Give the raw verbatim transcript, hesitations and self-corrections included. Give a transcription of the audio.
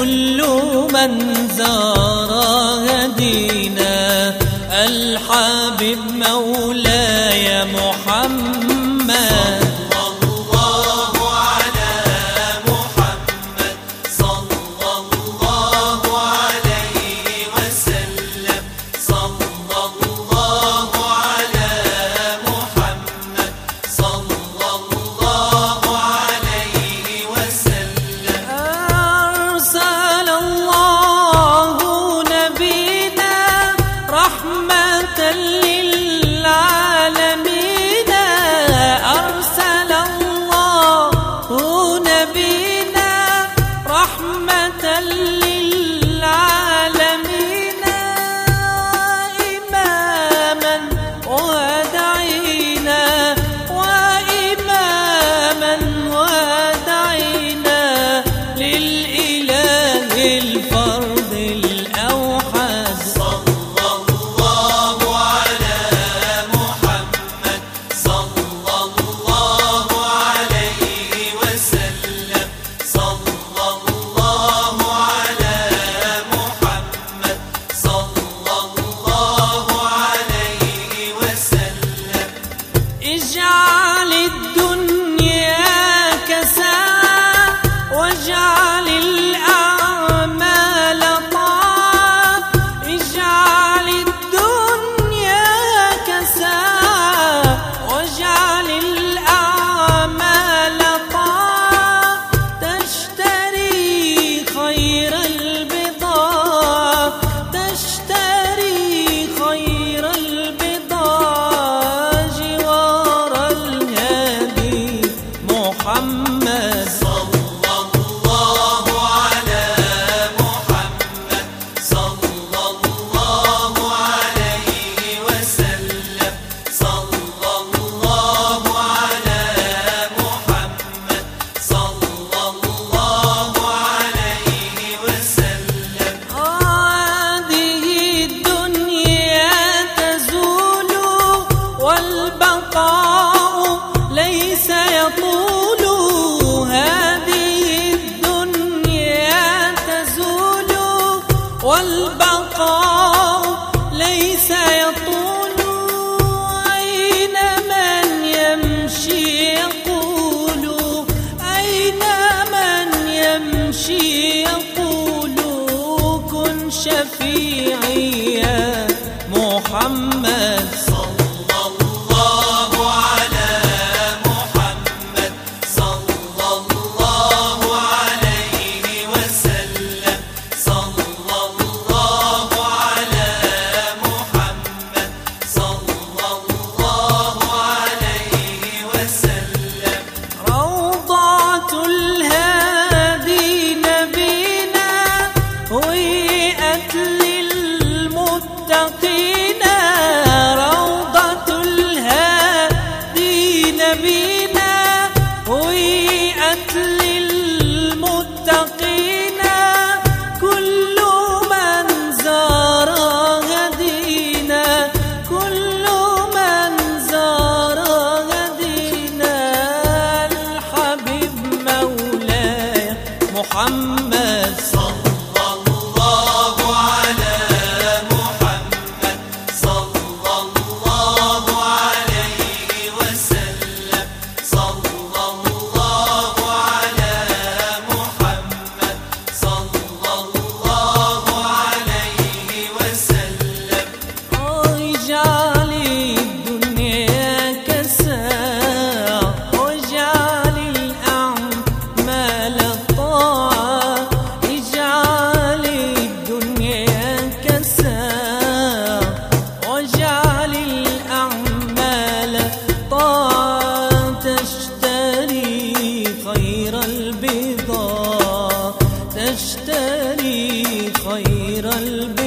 كل من زار هدينا الحبيب مولاي محمد. اجعل الدنيا كساء واجعل الأعمال طاعة. اجعل الدنيا كساء واجعل الأعمال طاعة. تشتري خير البضاعة تشتري خير البضاعة محمد. صلى الله على محمد صلى الله عليه وسلم. صلى الله على محمد صلى الله عليه وسلم. هذه الدنيا تزول والبقاء ليس يطول. هذه الدنيا تزول والبقاء ليس يطول. أين من يمشي يقول أين من يمشي يقول كن شفيعي يا محمد. روضة الهادي نبينا هيئت للمتقين. كل من زار هدينا كل من زار هدينا الحبيب مولاي محمد. تشتري خير البضاعة